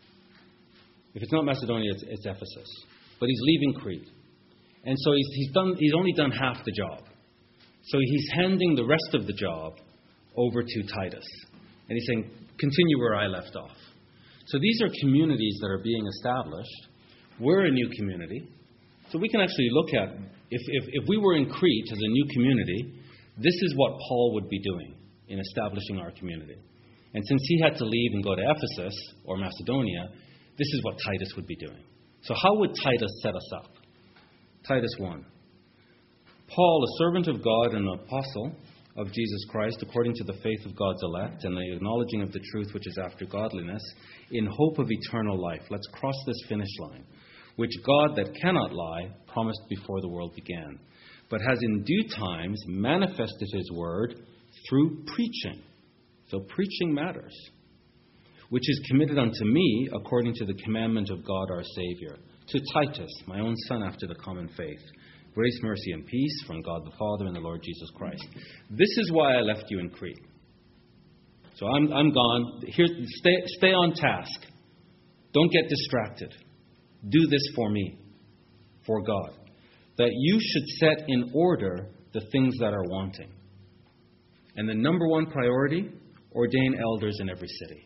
If it's not Macedonia, it's Ephesus. But he's leaving Crete. And so he's only done half the job. So he's handing the rest of the job over to Titus. And he's saying, continue where I left off. So these are communities that are being established. We're a new community. So we can actually look at, if we were in Crete as a new community, this is what Paul would be doing in establishing our community. And since he had to leave and go to Ephesus or Macedonia, this is what Titus would be doing. So how would Titus set us up? Titus 1. Paul, a servant of God and an apostle of Jesus Christ, according to the faith of God's elect and the acknowledging of the truth which is after godliness, in hope of eternal life. Let's cross this finish line. Which God that cannot lie promised before the world began, but has in due times manifested his word through preaching. So preaching matters. Which is committed unto me according to the commandment of God our Savior, to Titus, my own son after the common faith. Grace, mercy, and peace from God the Father and the Lord Jesus Christ. This is why I left you in Crete. So I'm gone. Here, stay on task. Don't get distracted. Do this for me, for God, that you should set in order the things that are wanting. And the number one priority, ordain elders in every city.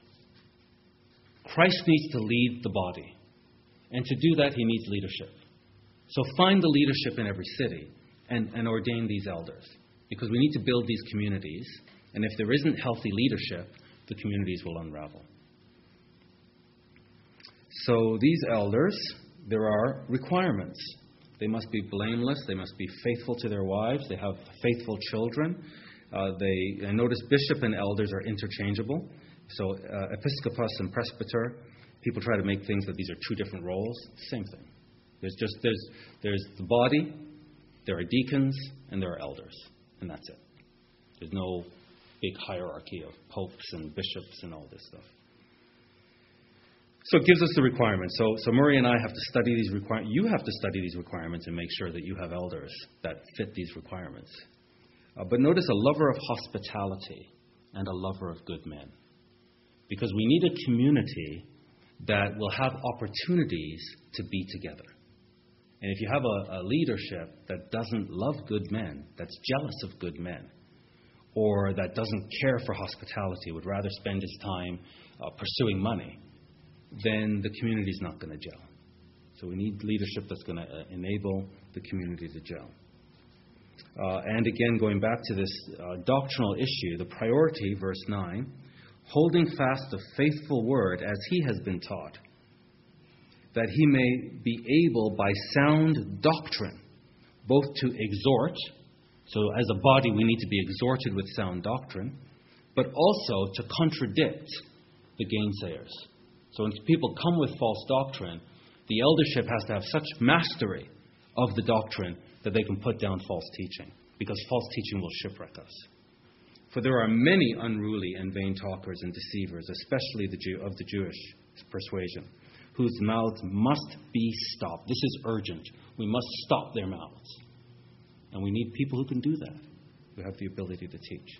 Christ needs to lead the body. And to do that, he needs leadership. So find the leadership in every city and ordain these elders. Because we need to build these communities. And if there isn't healthy leadership, the communities will unravel. So these elders, there are requirements. They must be blameless. They must be faithful to their wives. They have faithful children. I notice bishop and elders are interchangeable. So episkopos and presbyter, people try to make things that these are two different roles. Same thing. There's the body, there are deacons, and there are elders. And that's it. There's no big hierarchy of popes and bishops and all this stuff. So it gives us the requirements. So Murray and I have to study these requirements. You have to study these requirements and make sure that you have elders that fit these requirements. But notice a lover of hospitality and a lover of good men. Because we need a community that will have opportunities to be together. And if you have a leadership that doesn't love good men, that's jealous of good men, or that doesn't care for hospitality, would rather spend his time pursuing money, then the community is not going to gel. So we need leadership that's going to enable the community to gel. And again, going back to this doctrinal issue, the priority, verse 9, holding fast the faithful word as he has been taught, that he may be able by sound doctrine both to exhort, so as a body we need to be exhorted with sound doctrine, but also to contradict the gainsayers. So when people come with false doctrine, the eldership has to have such mastery of the doctrine that they can put down false teaching, because false teaching will shipwreck us. For there are many unruly and vain talkers and deceivers, especially of the Jewish persuasion, whose mouths must be stopped. This is urgent. We must stop their mouths. And we need people who can do that, who have the ability to teach.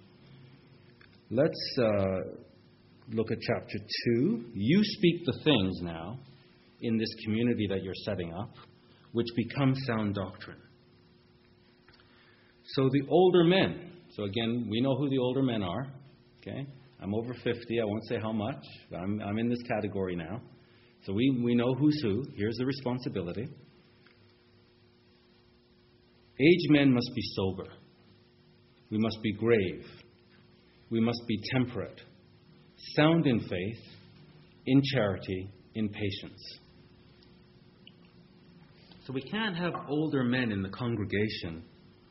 Let's look at chapter 2. You speak the things now in this community that you're setting up, which becomes sound doctrine. So the older men, so again, we know who the older men are, okay? I'm over 50, I won't say how much, but I'm in this category now. So we know who's who. Here's the responsibility. Aged men must be sober. We must be grave. We must be temperate, sound in faith, in charity, in patience. So we can't have older men in the congregation,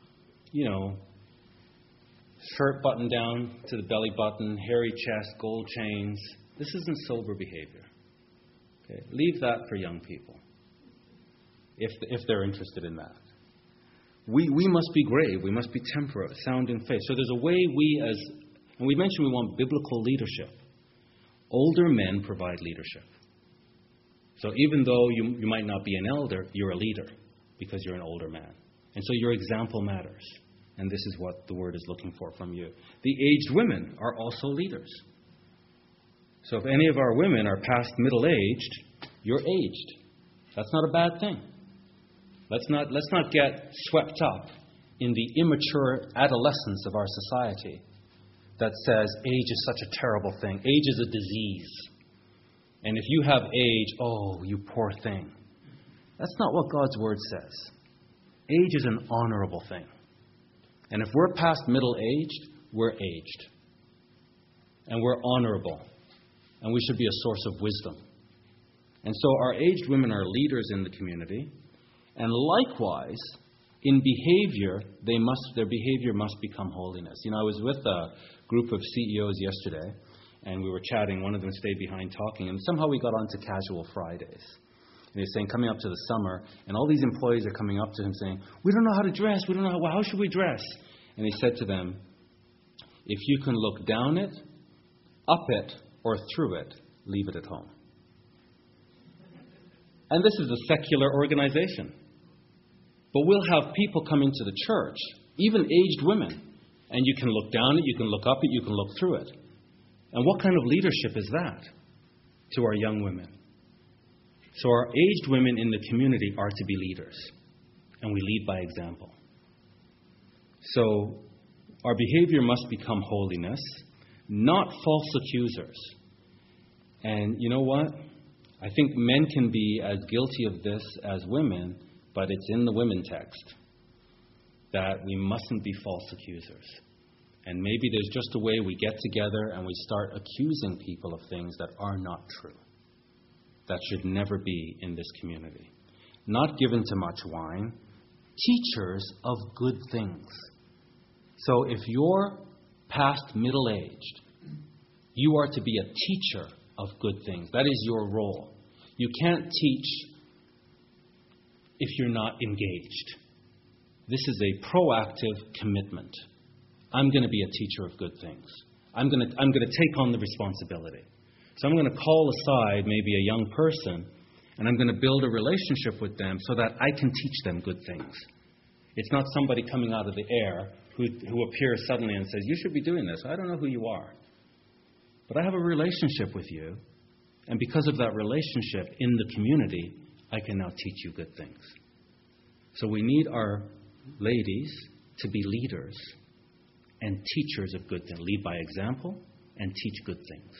shirt buttoned down to the belly button, hairy chest, gold chains. This isn't sober behavior. Okay? Leave that for young people, if they're interested in that. We must be grave. We must be temperate, sound in faith. So there's a way and we mentioned we want biblical leadership. Older men provide leadership. So even though you might not be an elder, you're a leader because you're an older man. And so your example matters. And this is what the Word is looking for from you. The aged women are also leaders. So if any of our women are past middle-aged, you're aged. That's not a bad thing. Let's not get swept up in the immature adolescence of our society that says age is such a terrible thing. Age is a disease. And if you have age, oh, you poor thing. That's not what God's Word says. Age is an honorable thing. And if we're past middle-aged, we're aged. And we're honorable. And we should be a source of wisdom. And so our aged women are leaders in the community. And likewise, in behavior, their behavior must become holiness. I was with a group of CEOs yesterday, and we were chatting. One of them stayed behind talking, and somehow we got onto casual Fridays. And he was saying, coming up to the summer, and all these employees are coming up to him saying, we don't know how to dress. We don't know how should we dress? And he said to them, if you can look down it, up it, or through it, leave it at home. And this is a secular organization. But we'll have people come into the church, even aged women, and you can look down it, you can look up it, you can look through it. And what kind of leadership is that to our young women? So our aged women in the community are to be leaders, and we lead by example. So our behavior must become holiness, not false accusers. And you know what? I think men can be as guilty of this as women, but it's in the women text that we mustn't be false accusers. And maybe there's just a way we get together and we start accusing people of things that are not true. That should never be in this community. Not given to much wine, teachers of good things. So if you're past middle-aged, you are to be a teacher of good things. That is your role. You can't teach if you're not engaged. This is a proactive commitment. I'm going to be a teacher of good things. I'm going to take on the responsibility. So I'm going to call aside maybe a young person, and I'm going to build a relationship with them so that I can teach them good things. It's not somebody coming out of the air who appears suddenly and says, you should be doing this. I don't know who you are. But I have a relationship with you, and because of that relationship in the community, I can now teach you good things. So we need our ladies to be leaders and teachers of good things. Lead by example and teach good things.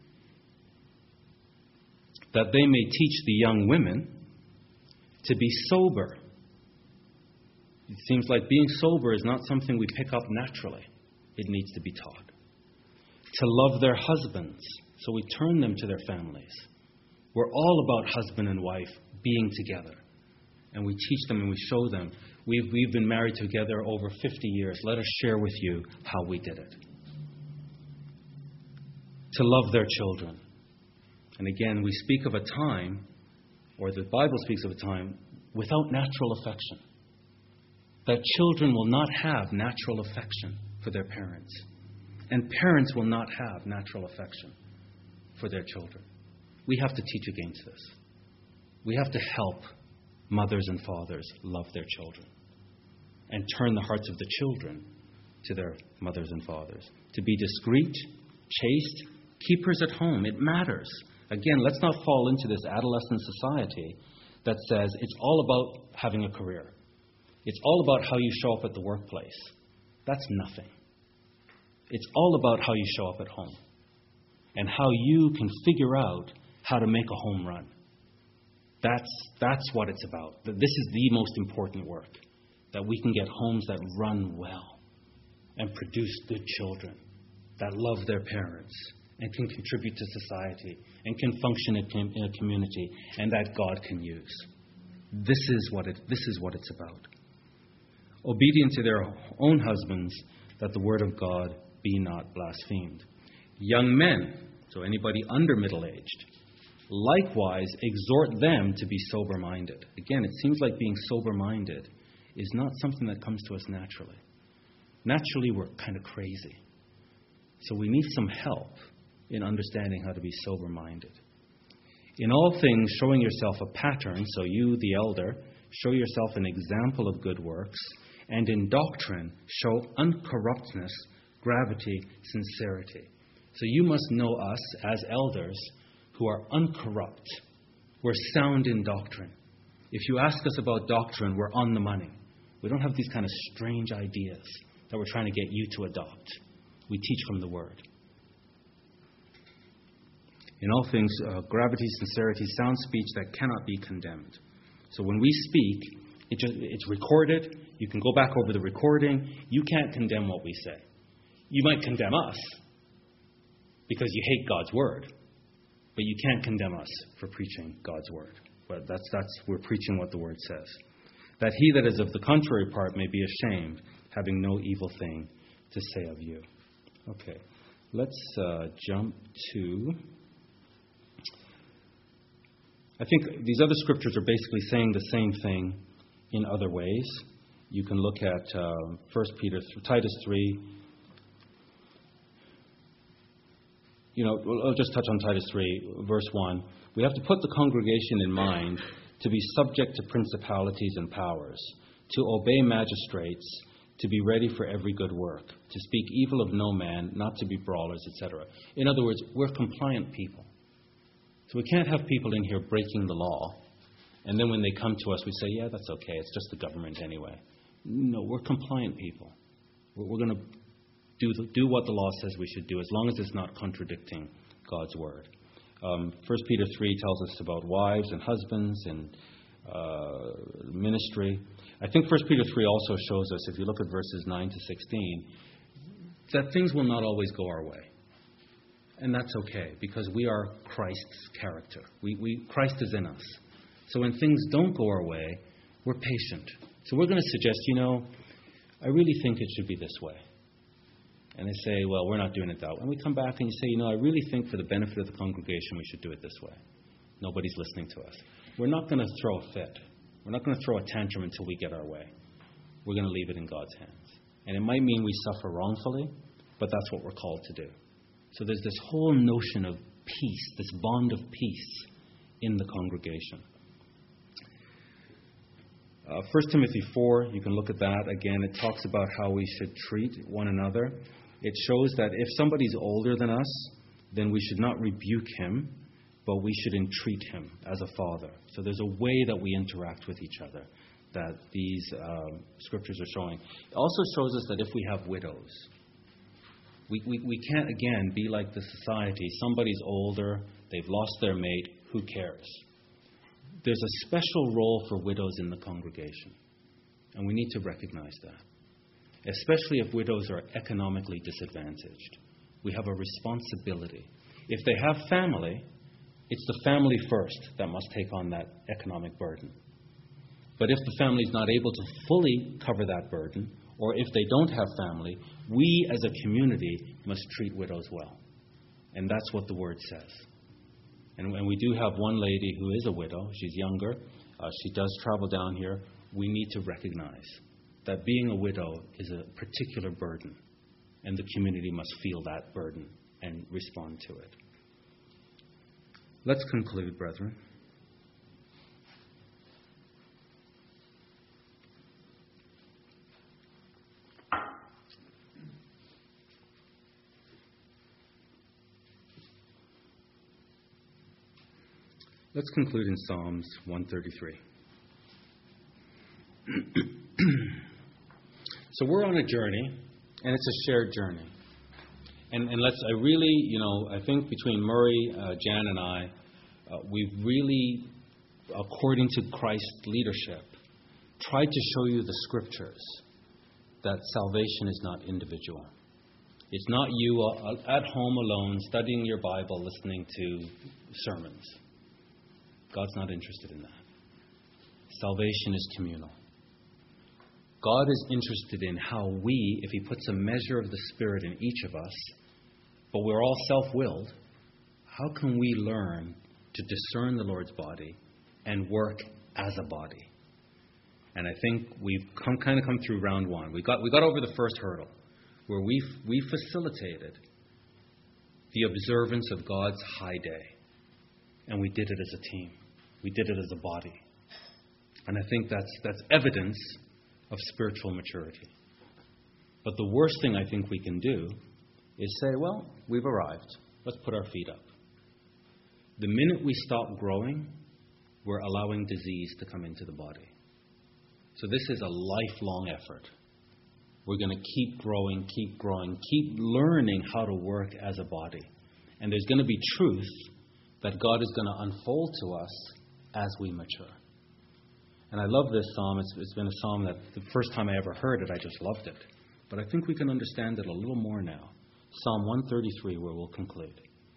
That they may teach the young women to be sober. It seems like being sober is not something we pick up naturally. It needs to be taught. To love their husbands, so we turn them to their families. We're all about husband and wife being together. And we teach them and we show them. We've been married together over 50 years. Let us share with you how we did it. To love their children. And again, we speak of a time, or the Bible speaks of a time, without natural affection. That children will not have natural affection for their parents. And parents will not have natural affection for their children. We have to teach against this. We have to help mothers and fathers love their children and turn the hearts of the children to their mothers and fathers. To be discreet, chaste, keepers at home. It matters. Again, let's not fall into this adolescent society that says it's all about having a career. It's all about how you show up at the workplace. That's nothing. It's all about how you show up at home and how you can figure out how to make a home run. That's what it's about. This is the most important work, that we can get homes that run well and produce good children that love their parents and can contribute to society and can function in a community and that God can use. This is what it's about. Obedient to their own husbands, that the word of God be not blasphemed. Young men, so anybody under middle-aged, likewise exhort them to be sober-minded. Again, it seems like being sober-minded is not something that comes to us naturally. Naturally, we're kind of crazy. So we need some help in understanding how to be sober-minded. In all things, showing yourself a pattern, so you, the elder, show yourself an example of good works, and in doctrine, show uncorruptness, gravity, sincerity. So you must know us as elders who are uncorrupt. We're sound in doctrine. If you ask us about doctrine, we're on the money. We don't have these kind of strange ideas that we're trying to get you to adopt. We teach from the Word. In all things, gravity, sincerity, sound speech that cannot be condemned. So when we speak, it's recorded. You can go back over the recording. You can't condemn what we say. You might condemn us because you hate God's Word, but you can't condemn us for preaching God's Word. But we're preaching what the Word says. That he that is of the contrary part may be ashamed, having no evil thing to say of you. Okay, let's jump to... I think these other scriptures are basically saying the same thing in other ways. You can look at Titus 3. I'll just touch on Titus 3, verse 1. We have to put the congregation in mind to be subject to principalities and powers, to obey magistrates, to be ready for every good work, to speak evil of no man, not to be brawlers, etc. In other words, we're compliant people. So we can't have people in here breaking the law, and then when they come to us, we say, yeah, that's okay, it's just the government anyway. No, we're compliant people. We're going to do what the law says we should do, as long as it's not contradicting God's Word. 1 Peter 3 tells us about wives and husbands and ministry. I think 1 Peter 3 also shows us, if you look at verses 9 to 16, that things will not always go our way. And that's okay, because we are Christ's character. Christ is in us. So when things don't go our way, we're patient. So we're going to suggest, I really think it should be this way. And they say, well, we're not doing it that way. And we come back and you say, I really think for the benefit of the congregation, we should do it this way. Nobody's listening to us. We're not going to throw a fit. We're not going to throw a tantrum until we get our way. We're going to leave it in God's hands. And it might mean we suffer wrongfully, but that's what we're called to do. So there's this whole notion of peace, this bond of peace in the congregation. 1 Timothy 4, you can look at that. Again, it talks about how we should treat one another. It shows that if somebody's older than us, then we should not rebuke him, but we should entreat him as a father. So there's a way that we interact with each other that these scriptures are showing. It also shows us that if we have widows, we can't, again, be like the society. Somebody's older, they've lost their mate, who cares? There's a special role for widows in the congregation, and we need to recognize that, especially if widows are economically disadvantaged. We have a responsibility. If they have family, it's the family first that must take on that economic burden. But if the family is not able to fully cover that burden, or if they don't have family, we as a community must treat widows well. And that's what the Word says. And we do have one lady who is a widow. She's younger. She does travel down here. We need to recognize that being a widow is a particular burden, and the community must feel that burden and respond to it. Let's conclude, brethren. Let's conclude in Psalms 133. So we're on a journey, and it's a shared journey. And I think between Murray, Jan, and I, we've really, according to Christ's leadership, tried to show you the scriptures that salvation is not individual. It's not you at home alone studying your Bible, listening to sermons. God's not interested in that. Salvation is communal. God is interested in how we, if He puts a measure of the Spirit in each of us, but we're all self-willed, how can we learn to discern the Lord's body and work as a body? And I think we've come through round one. We got over the first hurdle, where we facilitated the observance of God's high day. And we did it as a team. We did it as a body. And I think that's evidence of spiritual maturity. But the worst thing I think we can do is say, well, we've arrived. Let's put our feet up. The minute we stop growing, we're allowing disease to come into the body. So this is a lifelong effort. We're going to keep growing, keep learning how to work as a body. And there's going to be truth that God is going to unfold to us as we mature. And I love this psalm. It's been a psalm that the first time I ever heard it, I just loved it. But I think we can understand it a little more now. Psalm 133, where we'll conclude.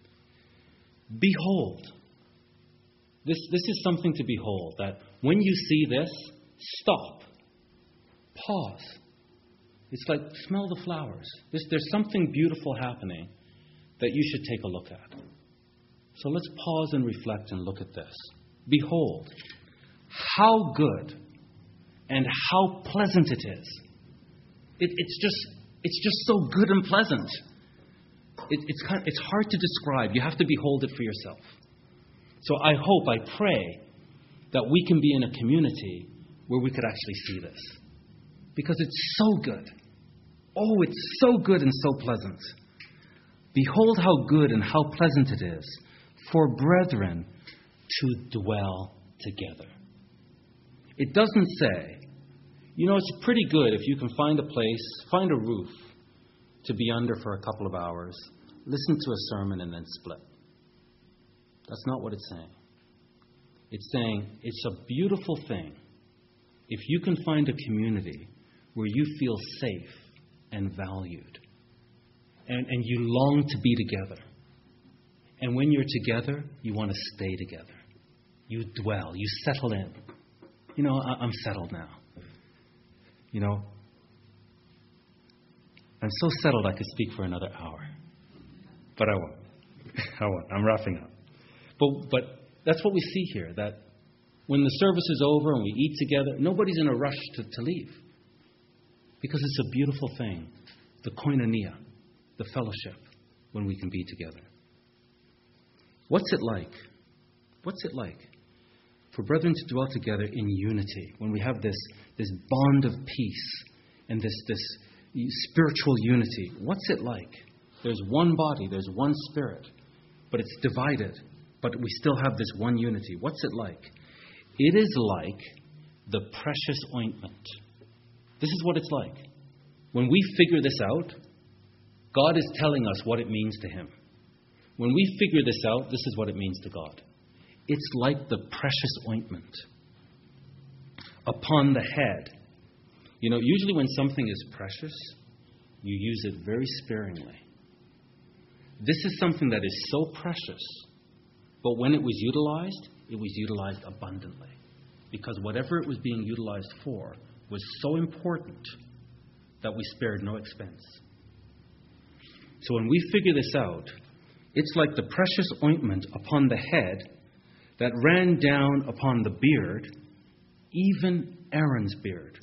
Behold. This is something to behold, that when you see this, stop. Pause. It's like, smell the flowers. There's something beautiful happening that you should take a look at. So let's pause and reflect and look at this. Behold, how good and how pleasant it is. It's just so good and pleasant. It's hard to describe. You have to behold it for yourself. So I pray that we can be in a community where we could actually see this. Because it's so good. Oh, it's so good and so pleasant. Behold how good and how pleasant it is for brethren to dwell together. It doesn't say, it's pretty good if you can find a place, find a roof to be under for a couple of hours, listen to a sermon, and then split. That's not what it's saying. It's saying it's a beautiful thing if you can find a community where you feel safe and valued and you long to be together. And when you're together, you want to stay together. You dwell, you settle in. I'm settled now. I'm so settled I could speak for another hour. But I won't. I'm wrapping up. But that's what we see here, that when the service is over and we eat together, nobody's in a rush to leave. Because it's a beautiful thing, the koinonia, the fellowship, when we can be together. What's it like? What's it like for brethren to dwell together in unity, when we have this bond of peace and this spiritual unity? What's it like? There's one body, there's one spirit, but it's divided, but we still have this one unity. What's it like? It is like the precious ointment. This is what it's like. When we figure this out, God is telling us what it means to Him. When we figure this out, this is what it means to God. It's like the precious ointment upon the head. Usually when something is precious, you use it very sparingly. This is something that is so precious, but when it was utilized abundantly. Because whatever it was being utilized for was so important that we spared no expense. So when we figure this out, it's like the precious ointment upon the head that ran down upon the beard, even Aaron's beard.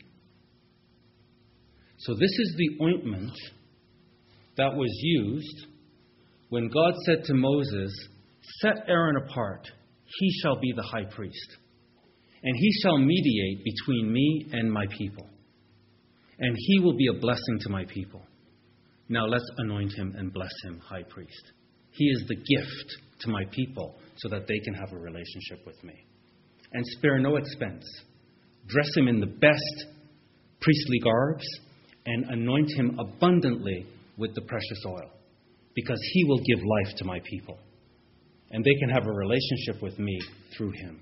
So this is the ointment that was used when God said to Moses, "Set Aaron apart, he shall be the high priest, and he shall mediate between me and my people, and he will be a blessing to my people. Now let's anoint him and bless him high priest." He is the gift to my people so that they can have a relationship with me. And spare no expense. Dress him in the best priestly garbs and anoint him abundantly with the precious oil, because he will give life to my people. And they can have a relationship with me through him.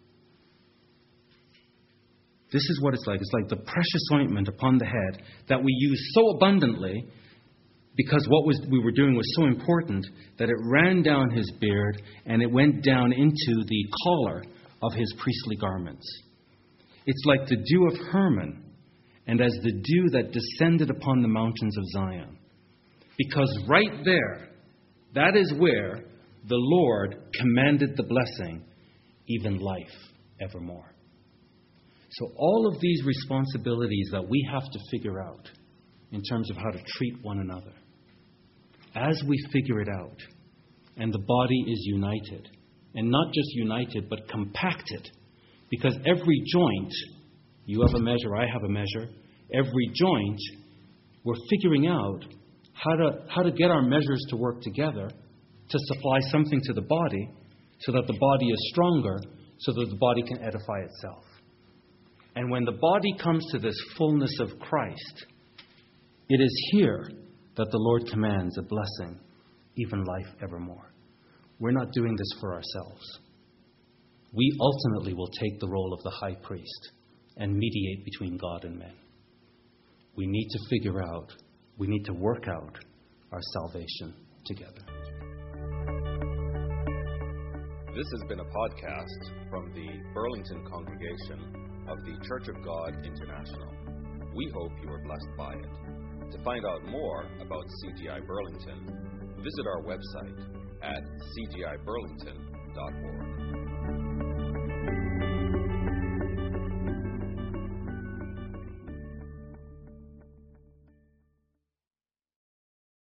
This is what it's like. It's like the precious ointment upon the head that we use so abundantly because what we were doing was so important that it ran down his beard and it went down into the collar of his priestly garments. It's like the dew of Hermon and as the dew that descended upon the mountains of Zion. Because right there, that is where the Lord commanded the blessing, even life evermore. So all of these responsibilities that we have to figure out in terms of how to treat one another, as we figure it out, and the body is united, and not just united, but compacted, because every joint, you have a measure, I have a measure, every joint, we're figuring out how to get our measures to work together to supply something to the body so that the body is stronger, so that the body can edify itself. And when the body comes to this fullness of Christ, it is here that the Lord commands a blessing, even life evermore. We're not doing this for ourselves. We ultimately will take the role of the high priest and mediate between God and men. We need to figure out, we need to work out our salvation together. This has been a podcast from the Burlington congregation of the Church of God International. We hope you are blessed by it. To find out more about CGI Burlington, visit our website at cgiburlington.org.